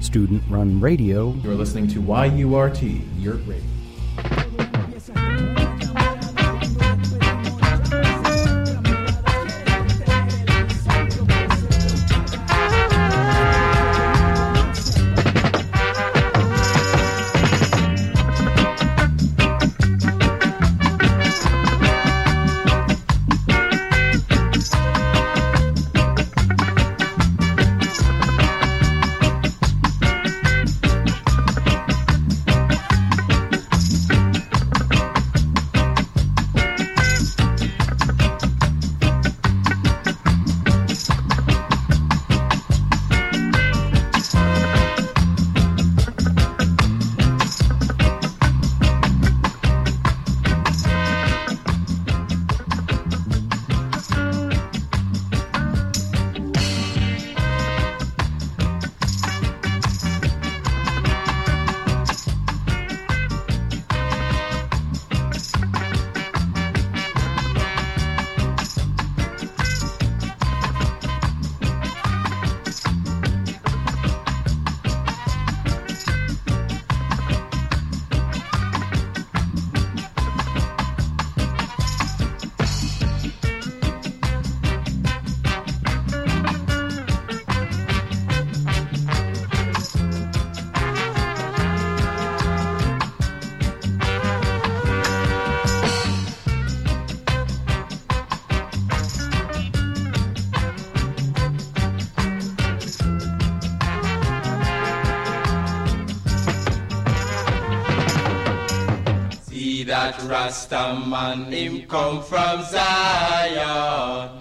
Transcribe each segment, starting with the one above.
student-run radio. You're listening to YURT, Yurt Radio. That Rasta man, him come from Zion.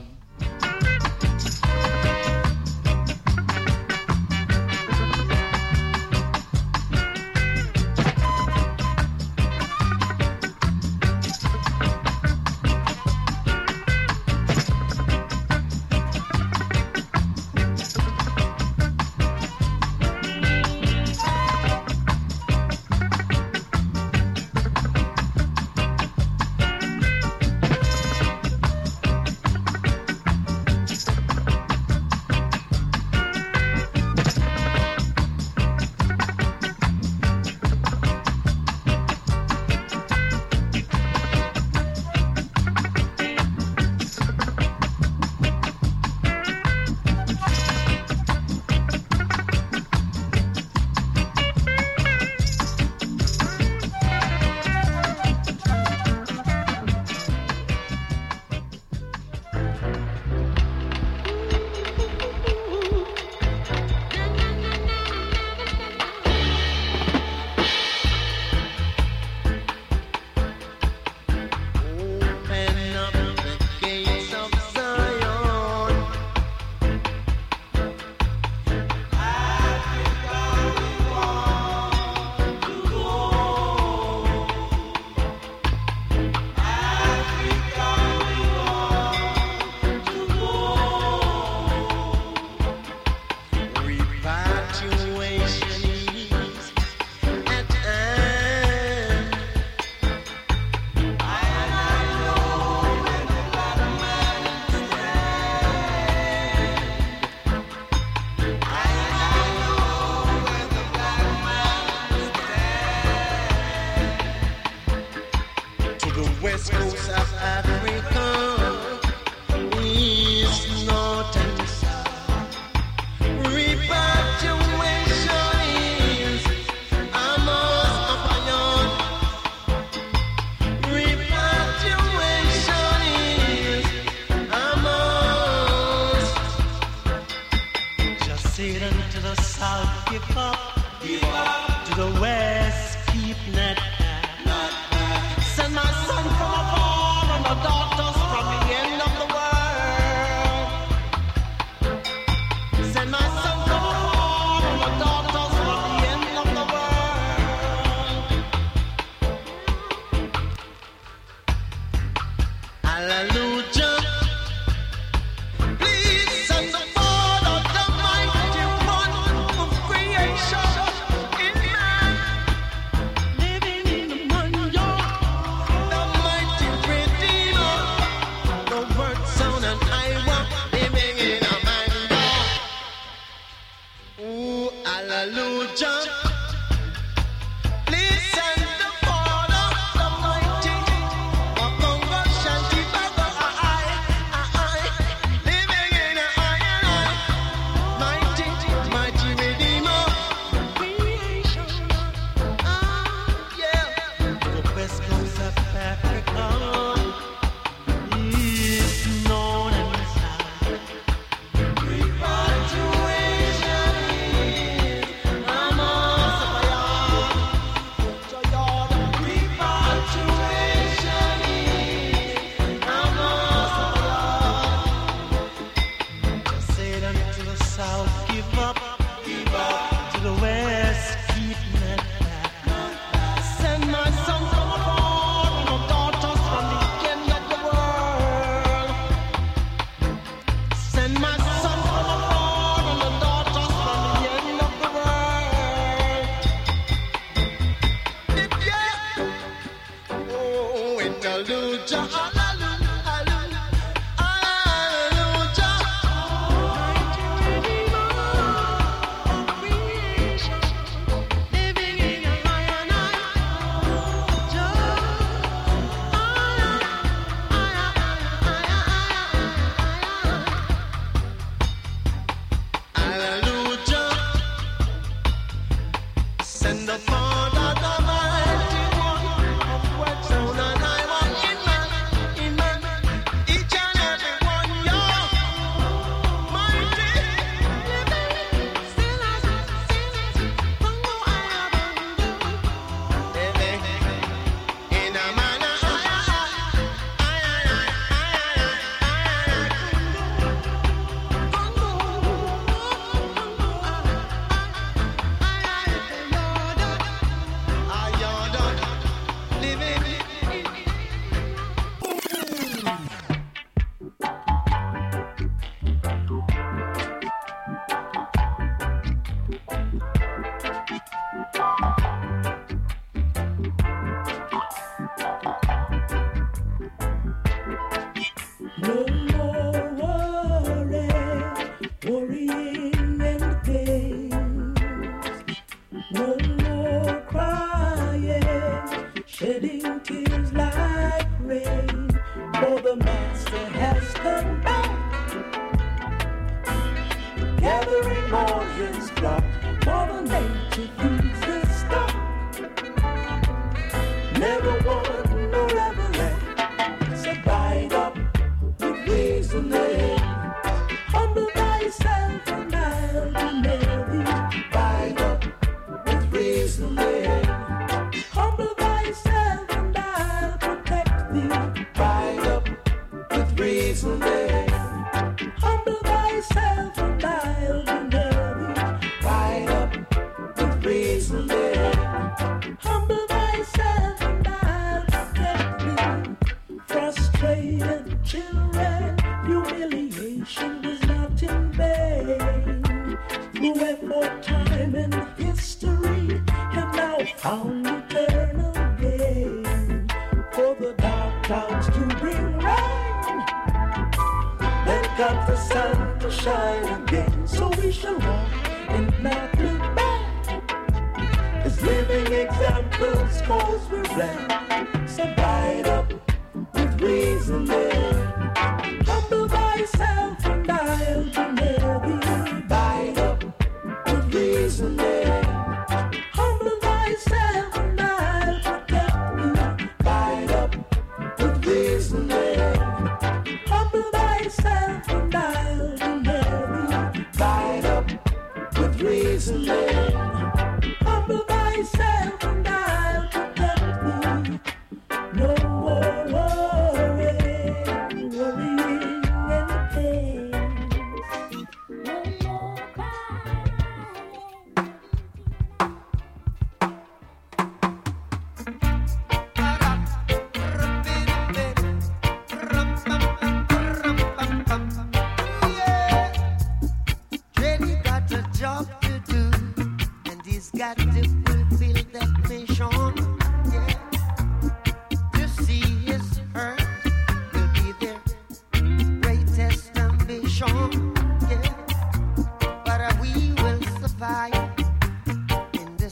Living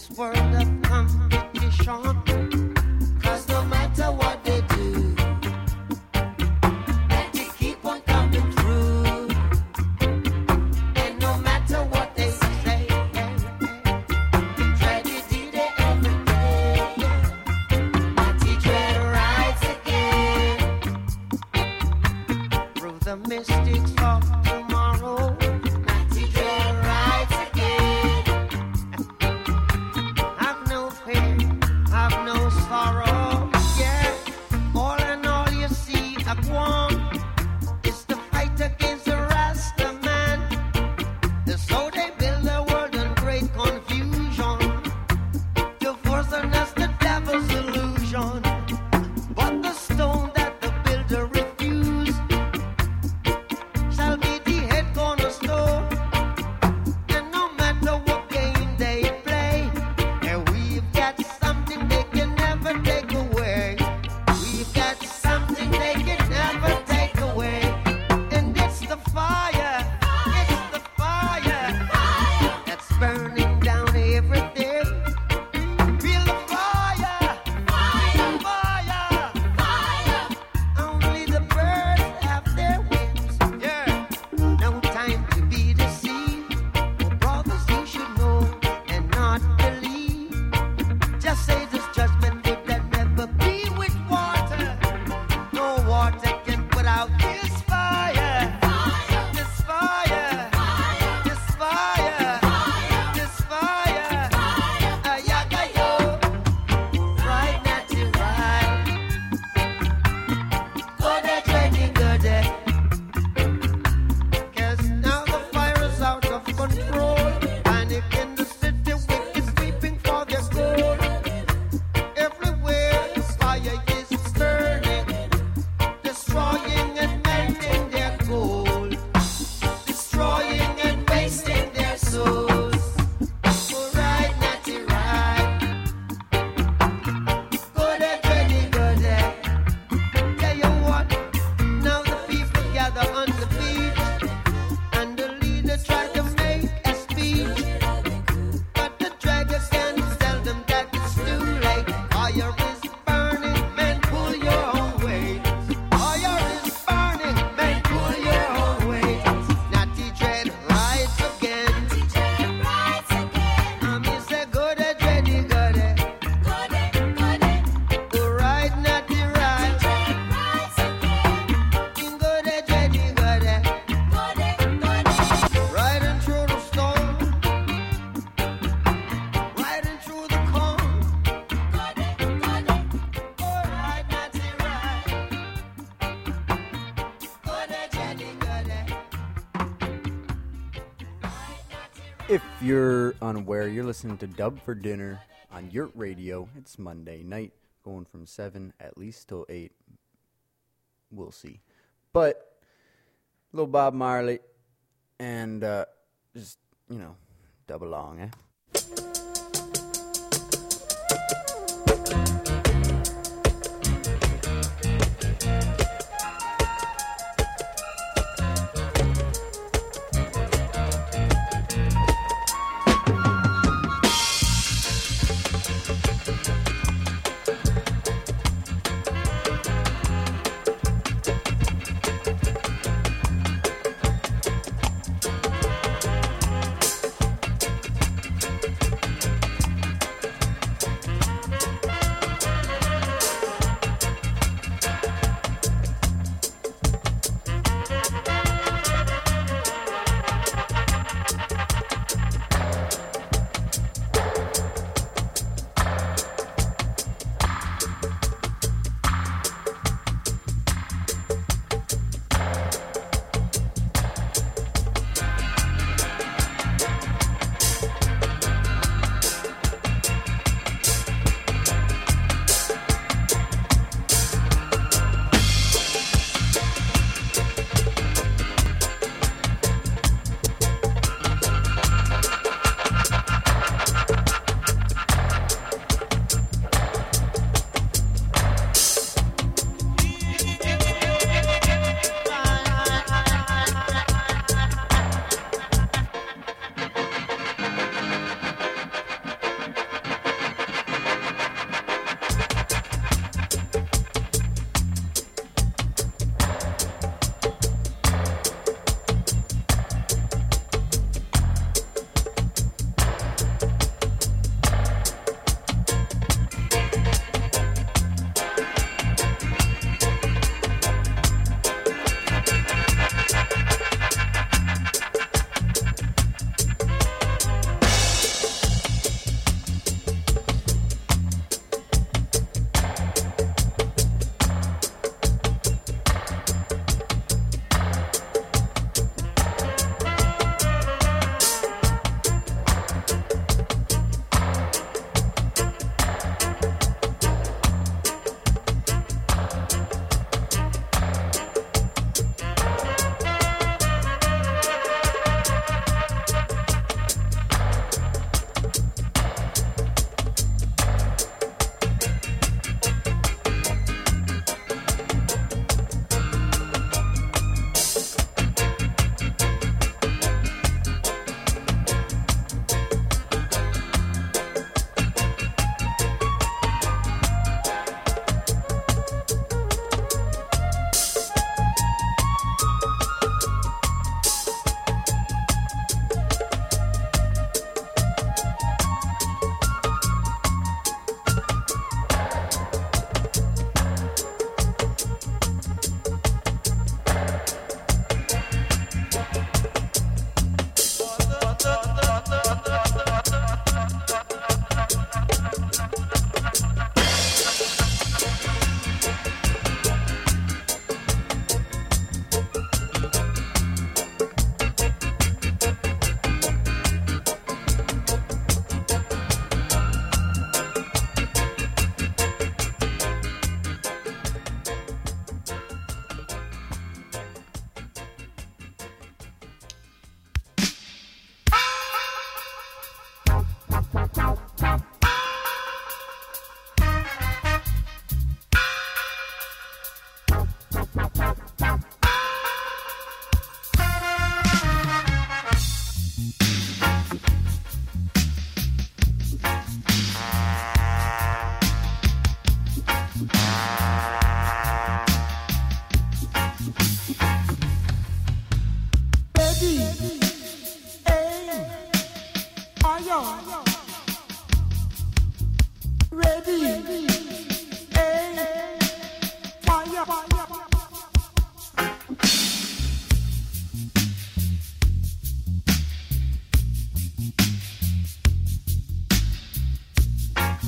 If you're unaware, you're listening to Dub for Dinner on Yurt Radio. It's Monday night, going from 7 at least till 8. We'll see. But, little Bob Marley, and just, dub along, eh?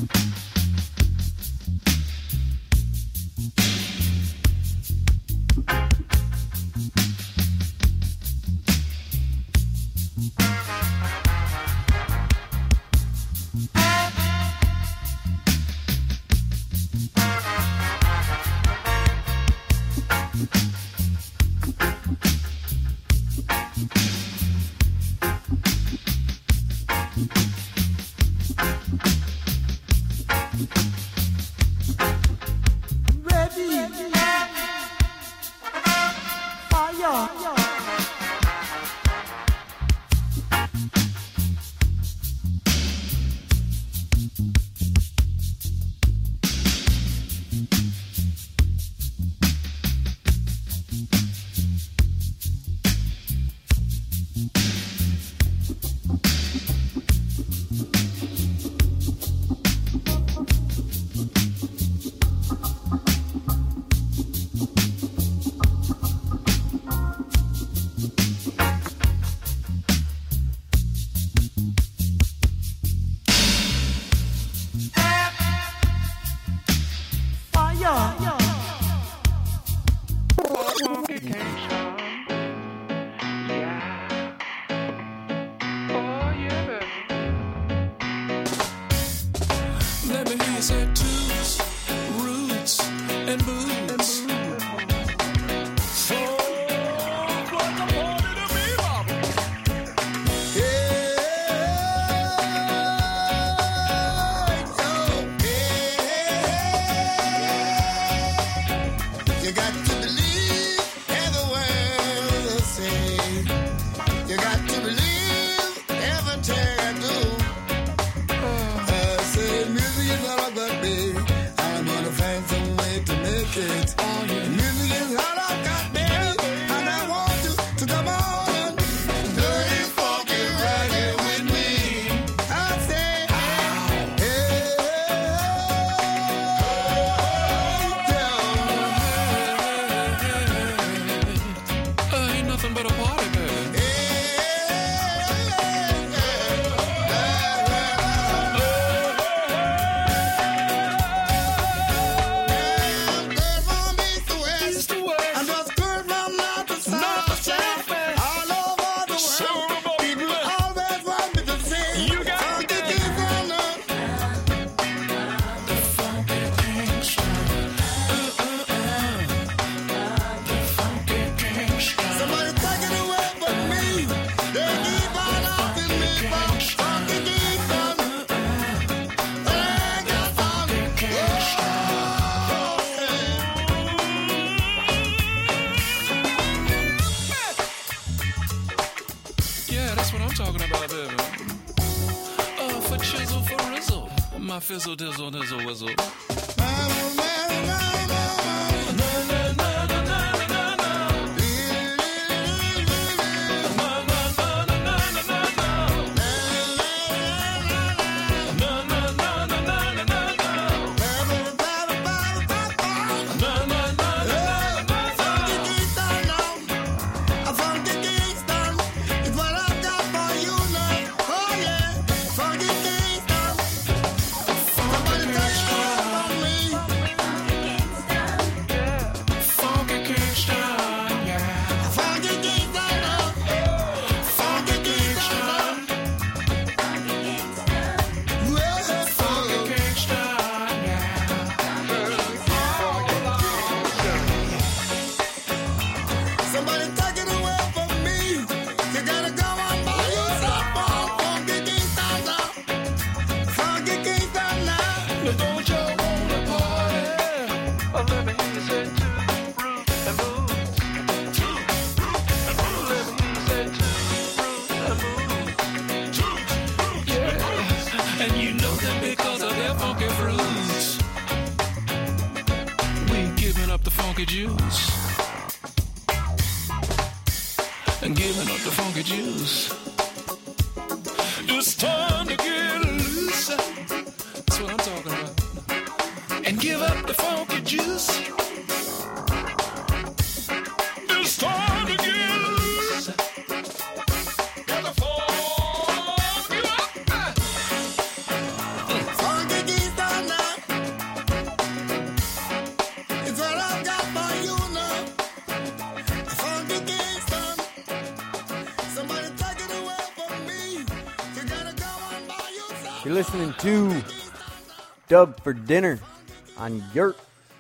Fizzle, dizzle, nizzle, whizzle. Juice and giving up the funky juice. It's time to get loose. That's what I'm talking about. And give up the funky juice. It's time to get loose. Got the funk you up. Funky juice. You're listening to Dub for Dinner on Yurt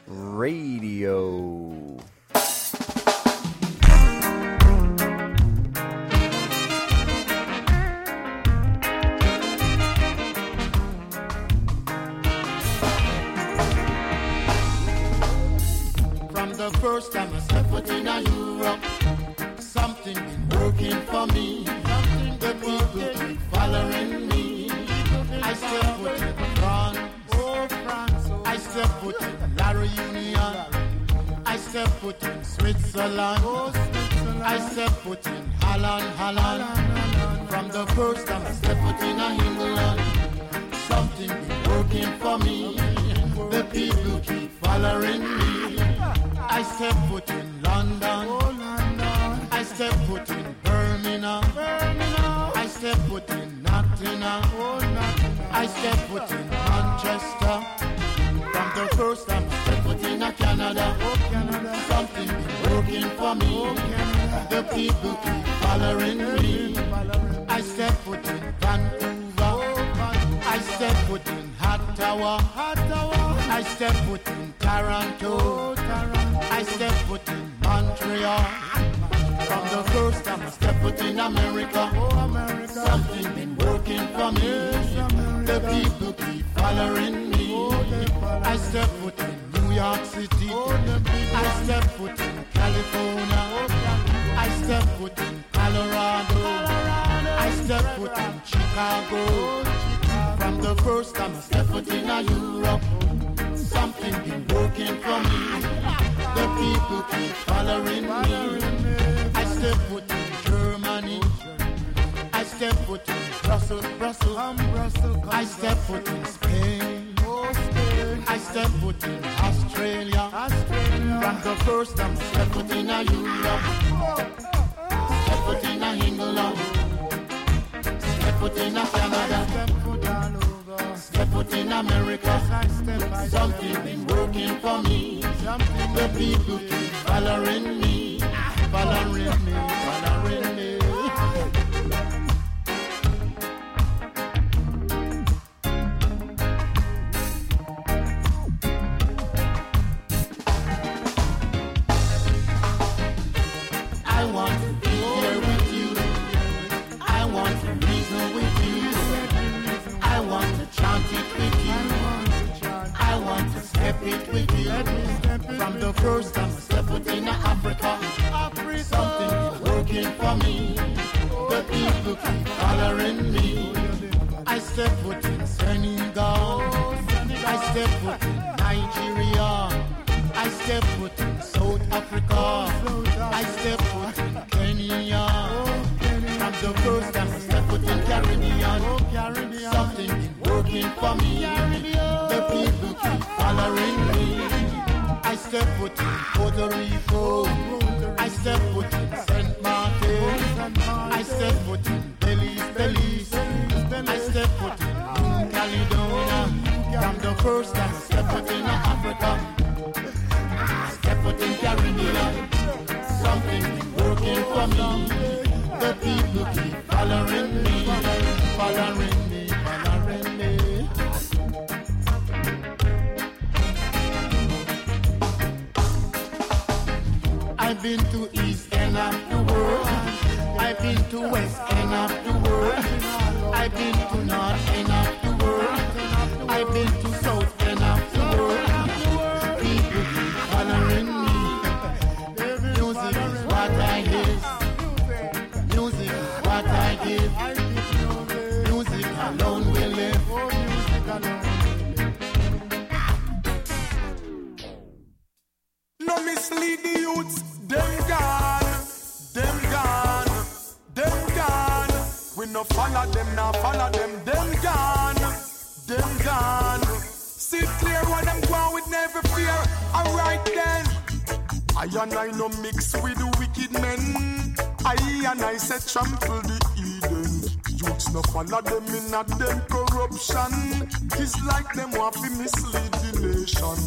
Radio. From the first time I stepped foot in Europe, something been working for me. The people keep following me. I step foot in France, I step foot in La Réunion, I step foot in Switzerland, I step foot in Holland. From the first time I step foot in England, something been working for me. The people keep following me. I step foot in London, I step foot in Birmingham, I step foot in Nottingham, I step foot in Manchester. From the first time I step foot in Canada, something been working for me. The people keep following me. I step foot in Vancouver, I step foot in Ottawa, I step foot in Toronto, I step foot in Montreal. From the first time I step foot in America, something been working for me. The people keep following me. I step foot in New York City, I step foot in California, I step foot in Colorado, I step foot in Chicago. From the first time I step foot in Europe, something been working for me. The people keep following me. I step foot in Germany, I step foot in Brussels, I step foot in Spain, I step foot in Australia. From the first time I step foot in Europe, step foot in England, step foot in Canada, step foot in America. Something been working for me. The people keep following me, following me, following me. I want to be here with you. I want to reason with you. I want to chant it with you. I want to step it with you. From the first time I step foot in Africa, something is working for me. The people keep following me. I step foot in Senegal, I step foot in Nigeria, I step foot in South Africa, I step foot in Kenya. From the first time I step foot in Caribbean, something is working for me. The people keep following me. I step foot in Puerto Rico, I step foot in St. Martin, I step foot in Belize, I step foot in New Caledonia. From the first time I step foot in Africa, I step foot in Caribbean, something is working for me. The people keep following me, following me, following me. I've been to East end of the world, I've been to West end of the world, I've been to North end of the world, I've been to South end of the world. People keep following me. Music is what I give. Music is what I give. Music alone will live. No mislead the youths. Them gone, them gone, them gone. We no follow them, now follow them. Them gone, them gone. See clear what them go with never fear. Alright then. I and I no mix with the wicked men. I and I say trample the Eden. Youths no follow them in a them corruption. It's like them want to mislead the nation.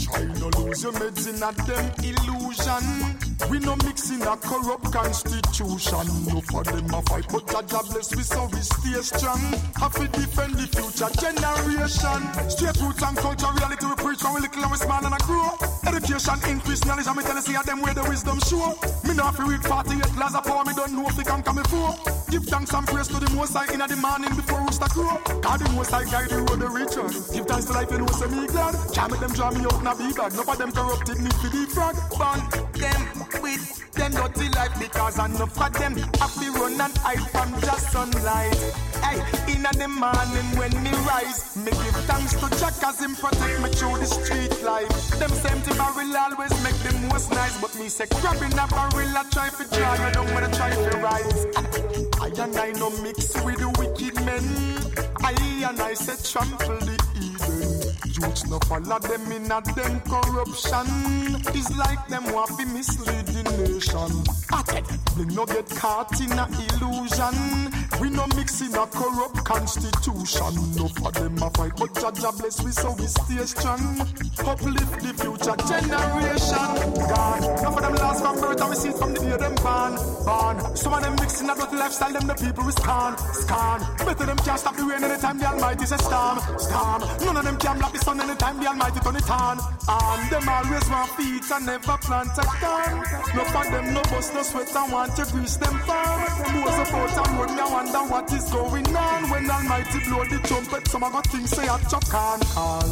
Try no lose your meds in a them illusion. We no mix in a corrupt constitution. No for them a fight, but a jobless we so we stay strong. Have to defend the future generation. Straight roots and culture, reality we preach when we little and we small and I grow. Education, increase knowledge, and me tell you see them where the wisdom show. Me not fi read 48 laws of power, me don't know if they can come before. Give thanks and praise to the Most High in the morning before rooster crow. God the Most High guide the road the return. Give thanks to life, you know, say me glad. Can't make them draw me out in a big bag. None of them corrupted me for the frog. Burn them with them dirty life because enough of them have to run and hide from just sunlight. Hey, in the morning when me rise, me give thanks to Jack as him protect me through the street life. Them same thing barrel always make them most nice, but me say grabbing a barrel I try to dry, I don't wanna try to rise. I and I no mix with the wicked men. I and I say trample the Eden. Youths no follow them in a them corruption. It's like them want to mislead the nation. They no get caught in a illusion. We no mix in a corrupt constitution. No for them a fight, but Jah bless we so we stay strong. Uplift the future generation. God, none of them last from birth and we see it from the day them born. Some of them mix in a dirty lifestyle, them the people we scan. Better them can't stop the rain anytime the Almighty say storm. None of them can block the sun anytime the Almighty turn it on. And them always want feet and never plant a corn. No for them no bust no sweat and want to grease them farm. Most of out and road me I wonder what is going on. When Almighty blow the trumpet, some of the things say I chuck on.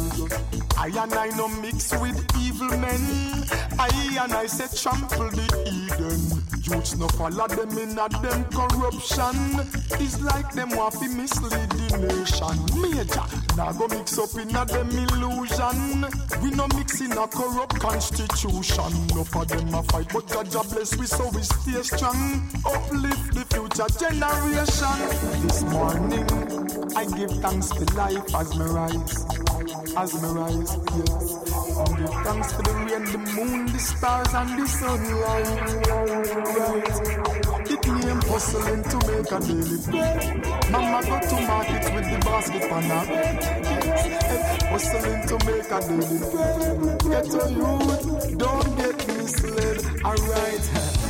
I and I no mix with evil men. I and I say trample the Eden. Youths no follow them in a them corruption. It's like them want to mislead the nation. Major, now go mix up in a them illusion. We no mix in a corrupt constitution. No for them a fight, but Jah bless we so we stay strong. Uplift the future generation. This morning, I give thanks for life as me rise. As me rise, yes. I give thanks for the rain, the moon, the stars, and the sunlight. Right. It mean hustling to make a daily bread. Mama go to market with the basket on her bed. Hustling to make a daily bread. Get a youth, don't get misled. Alright.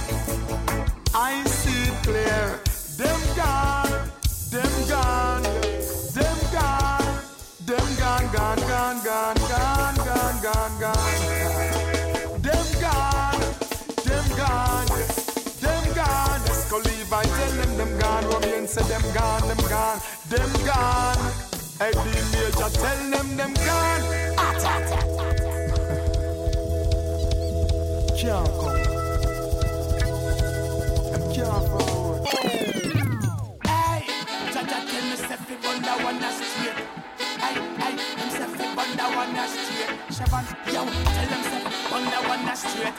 I see it clear. Them gone, them gone, them gone, them gone, gone, gone, gone, gone, gone, gone, gone. Them gone, them gone, them gone. Let's go leave. I tell them gone. Robbie say them gone, them gone, them gone. Hey, the major tell them gone. Can't come. Can't forward. Hey, Jaja tell me say fi run that one a straight. Hey, them say fi run that one a straight. Shaban, yo, tell them say fi run that one a straight.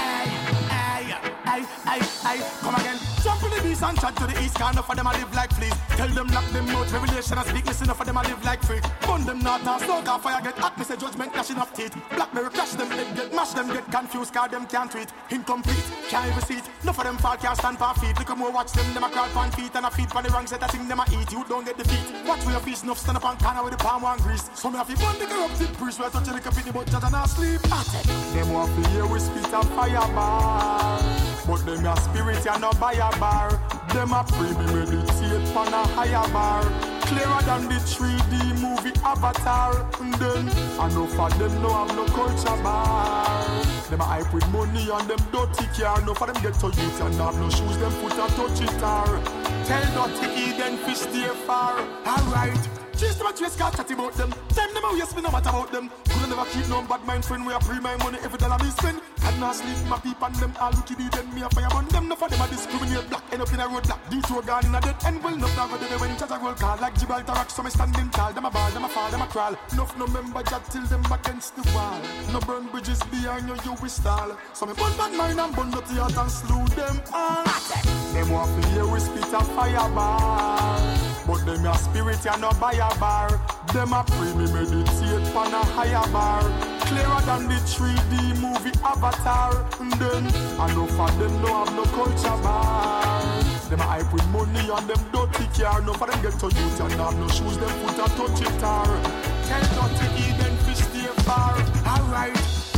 Hey, come again. Jump to the beast and chat to the east. Can't enough of them a live like fleas. Tell them lock them out. Revelation and speak. Listen enough of them a live like freak. Burn them not and smoke and fire get hot. Me say judgment clashing of teeth. Blackberry crash them head get mash them get confused. Cause them can't tweet. Incomplete, can't even see it. Enough of them fall can't stand for feet. Look more watch them a crawl on feet and a feet for the wrong set. I think them a eat. You don't get defeat. Watch where your feet enough stand up and corner with the palm one grease. Some have you burn the corrupted priest. Where touch the capini but judge and not sleep. Them want to hear we spit a fire bar. But them a spirit and no buy a bar. Them a free me meditate on a higher bar. Clearer than the 3D movie Avatar. And then enough of them no have no culture bar. Them a hype with money and them dirty car. Enough of them get to youth and have no shoes. Them put a touch it tar. Tell dirty Eden fish stay far. Alright. Chase them a chase, can't chat about them. Time them a waste, me no matter about them. Couldn't never keep no bad mind friend. We a pre my money every dollar me spend. Can't not sleep my people and them all wicked then me a fire burn them. No for them a discriminate black. End up in a road block. Detour gone in a dead end. Will not never do the when chat a roll call. Like Gibraltar rock, so me standing tall. Them a ball, them a fall, them a crawl. Enough no member chat till them against the wall. No burn bridges behind you will stall. So me burn bad mind and burn dirty heart and slew them all. Them want to hear we spit a fire bar. But them a spirit and no buy a bar. Them a pray me meditate on a higher bar. Clearer than the 3D movie Avatar. And then enough of them no have no culture bar. Them a hype with money and them dirty car. Enough of them get to youth and have no shoes. Them put a touch it tar. Tell dirty Eden fish stay far. Alright.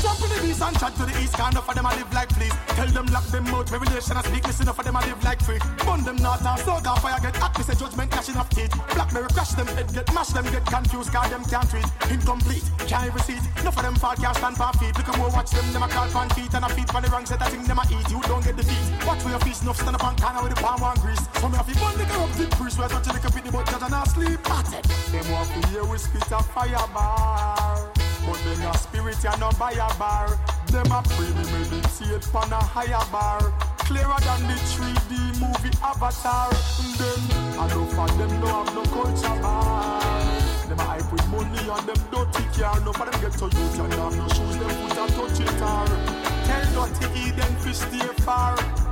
chat to the east, can't enough of them I live like fleas. Tell them lock them out, revelation I speak, listen enough of them I live like free. Burn them north and south, and fire get hot, me say judgment clashing off teeth. Blackberry crash them head, get mash them, get confused, cause them can't treat. Incomplete, can't receipt, enough of them fall, can't stand for feet. Look at more, watch them a call pan feet, and a feet for the wrong set, I think them a eat, you don't get the feet. Watch for your feet, enough stand up on corner with the palm one grease. So me have to burn the corrupted priest, where touch the cup in the butt, judge and I sleep. Them want to hear we spit a fire bar, but them a spirit and no buy a bar. Them a pray me meditate on a higher bar, clearer than the 3D movie Avatar. Them, I know for them no have no culture bar. Them a hype with money and them dirty car. No for them get to youth and have no shoes, them put a touch it tar. Tell dirty Eden fish stay far.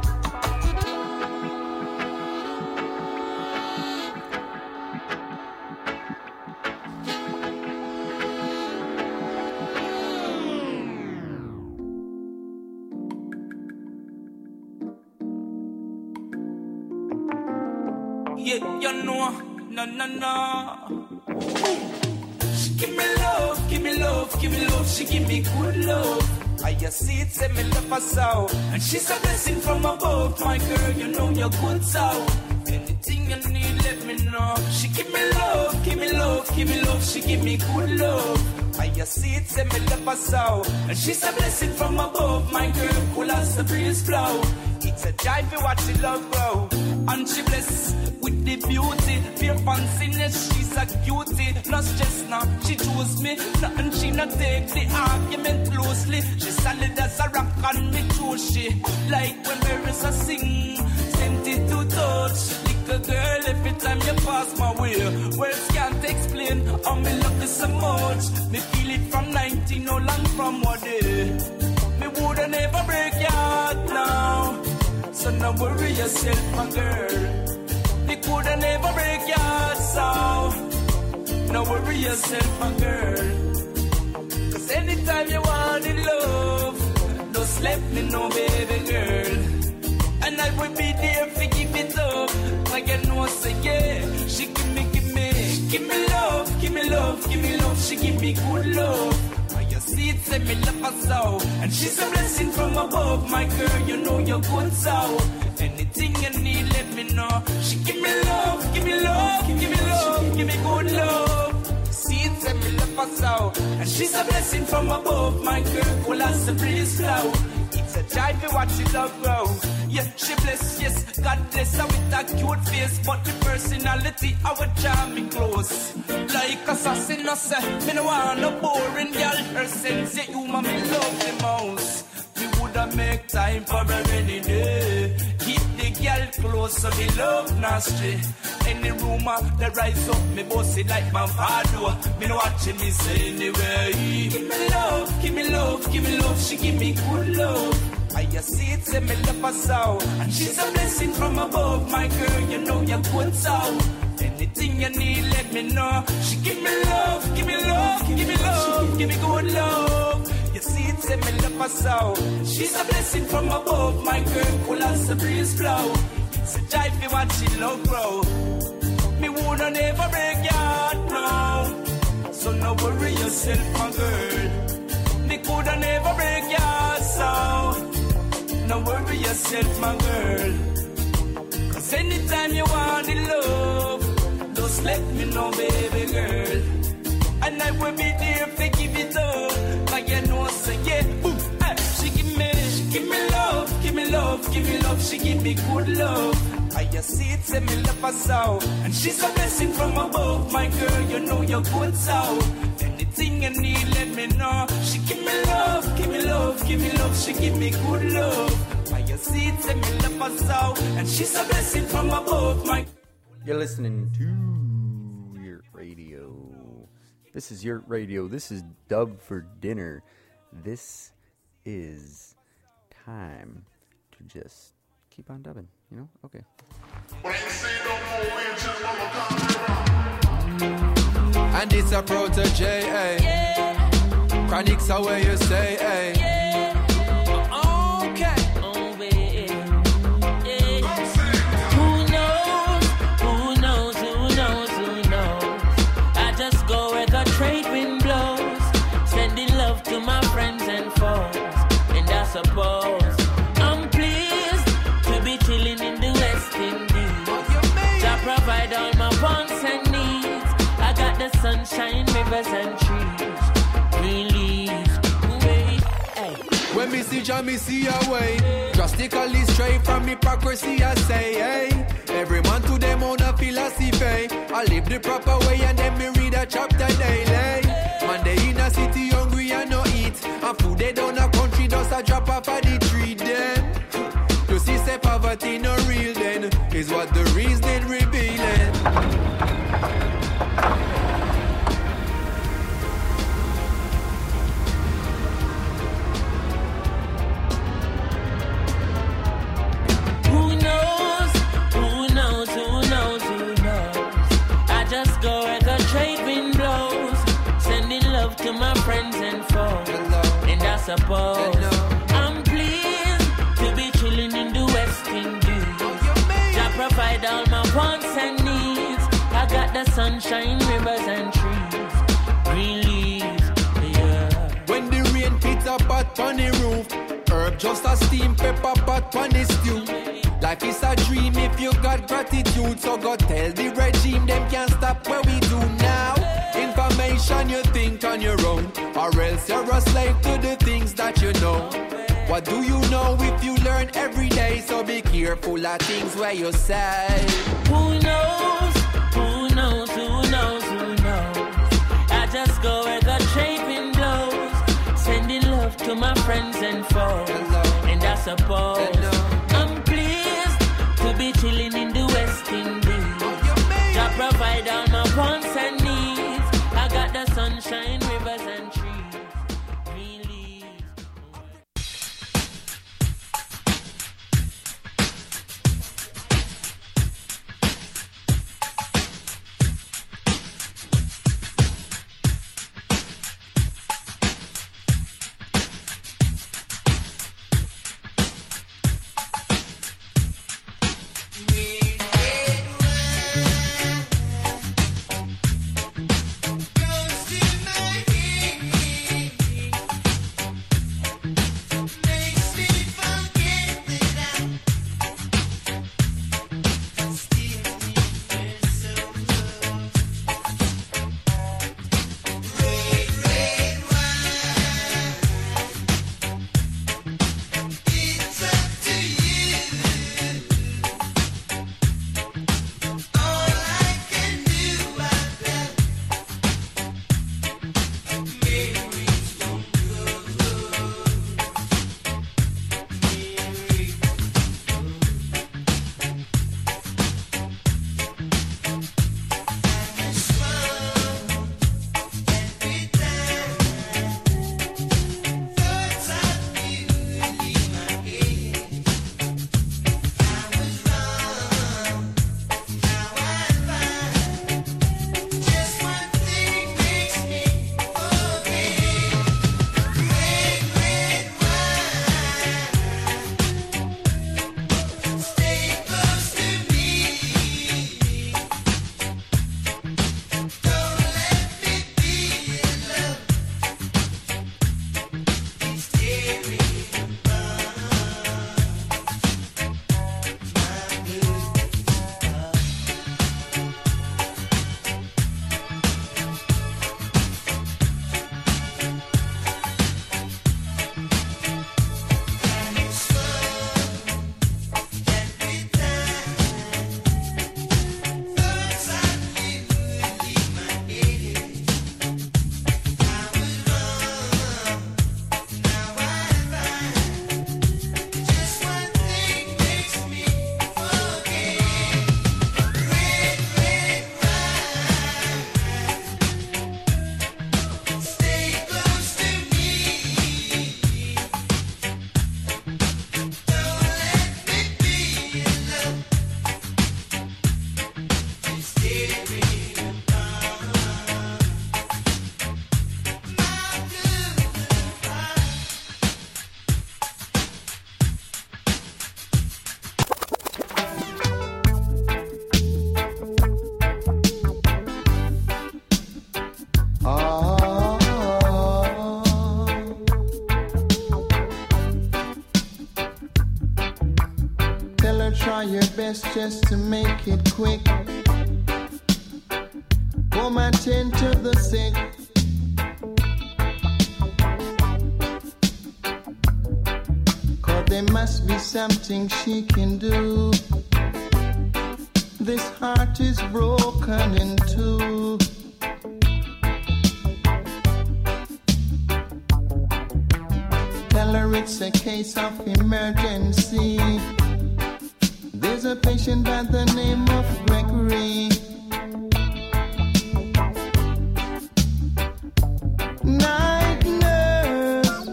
Yeah, you know, no. She give me love, give me love, give me love. She give me good love. I just see it, say me love her so. And she's a blessing from above. My girl, you know you're good so. Anything you need, let me know. She give me love, give me love, give me love. She give me good love. I just see it, say me love her so. And she's a blessing from above. My girl, cool as the breeze flow. It's a jive to watch the love grow. And she bless with the beauty. Pure fanciness, she's a cutie. Not just now, she chose me. Nothing she not take the argument closely. She solid as a rock and me too she. Like when there is a sing, tempted to touch. Like a girl every time you pass my way. Words can't explain how me love you so much. Me feel it from 19, no long from one day. Me woulda never break your heart now. So no worry yourself, my girl. Me coulda never break your heart, so no worry yourself, my girl. Cause anytime you want in love, just let me know, baby girl. And I will be there to give it up. Like you know, say yeah. She give me, she give me love, give me love, give me love. She give me good love. You see it, say me love her so. And she's a blessing from above. My girl, you know you're good so. Anything you need, let me know. She give me love, give me love, give me love, give me good love. See it, say me love her so. And she's a blessing from above. My girl, cool as the breeze flow. It's a jive to watch it love grow. Yeah, she bless, yes, God bless her with a cute face. But the personality, our charming close. Like assassin, I say, me no want no boring girl. Her sense, yeah, you me love the most. Me woulda make time for her any day. Keep the girl close so the love not stray. Any rumor that rise up, me boss it like my father. Me no watching me say anyway. Give me love, give me love, give me love. She give me good love. I just see it, say me love her so. And she's a blessing from above. My girl, you know you're good so. Anything you need, let me know. She give me love, give me love, give me love, give me good love. You see it, say me love her so. She's a blessing from above. My girl, cool as the breeze flow. It's a jive me watch she love grow. Me woulda never break your heart now. So no worry yourself, my girl. Me coulda never break your heart so. No worry yourself, my girl. Cause anytime you want in love, just let me know, baby girl. And I will be there to give it up. Like you know, say yeah, boom. She give me love, give me love, give me love. She give me good love. I just see it, say me love her so. And she's a blessing from above. My girl, you know you're good so. Anything you need, let me know. She give me love, give me love, give me love. She give me good love. I just see it, say me love her so. And she's a blessing from above. My You're listening to Yurt Radio. This is Yurt Radio. This is Dub for Dinner. This is time to just keep on dubbing, you know? Okay. And it's a protege, eh? Yeah. Chronics are where you say, eh? Yeah. Okay. Oh, yeah. Who knows? I just go where the trade wind blows. Sending love to my friends and foes. suppose I'm pleased to be chilling in the West Indies. Jah provide all my wants and needs. I got the sunshine, rivers and trees. Release, wait, hey. When me see Jah, me see a way. Drastically straight from hypocrisy, I say, hey. Every man to them own a philosophy. I live the proper way and then me read a chapter daily. Man, they in a city hungry and no eat. And food they down a country does a drop off of the tree then. You see say poverty no real then. Is what the reasoning revealing. To my friends and foes, and I suppose I'm pleased to be chilling in the West Indies. Jah provide all my wants and needs. I got the sunshine, rivers and trees. Green leaves, yeah. When the rain hits a pot on the roof, herb just a steam pepper pot on the stew. Life is a dream if you got gratitude. So go tell the regime them can't stop what we do now. Information you think on your own, or else you're a slave to the things that you know. What do you know if you learn every day? So be careful of things where you say. Who knows? Who knows? Who knows? Who knows? I just go where the shaping blows, sending love to my friends and foes. And I suppose I'm pleased to be chilling in the West Indies. Jah provide all my wants and needs. I got the sunshine, rivers and trees. Green leaves. Ghost in my head. try your best just to make it quick. Come and tend to the sick. Cause there must be something she can do. This heart is broken in two. Tell her it's a case of emergency. There's a patient by the name of Gregory. Night nurse,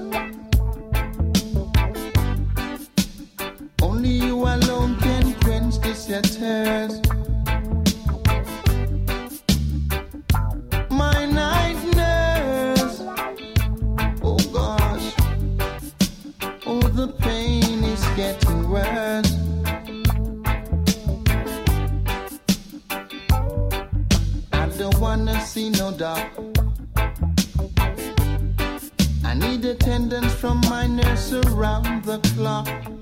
only you alone can quench this your thirst. My night nurse, oh gosh, oh the pain is getting worse. I don't wanna see no doc. I need attendance from my nurse around the clock.